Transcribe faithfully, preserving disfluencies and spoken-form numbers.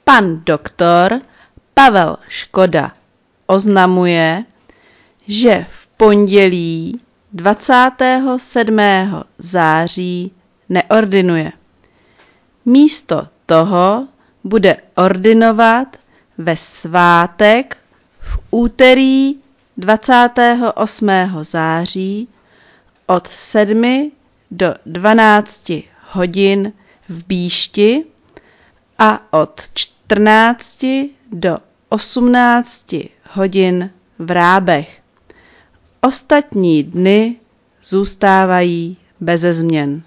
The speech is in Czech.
Pan doktor Pavel Škoda oznamuje, že v pondělí dvacátého sedmého září neordinuje. Místo toho bude ordinovat ve svátek v úterý dvacátého osmého září od sedmi do dvanácti hodin v Bíšti a od čtrnácti do osmnácti hodin v Rábech. Ostatní dny zůstávají beze změn.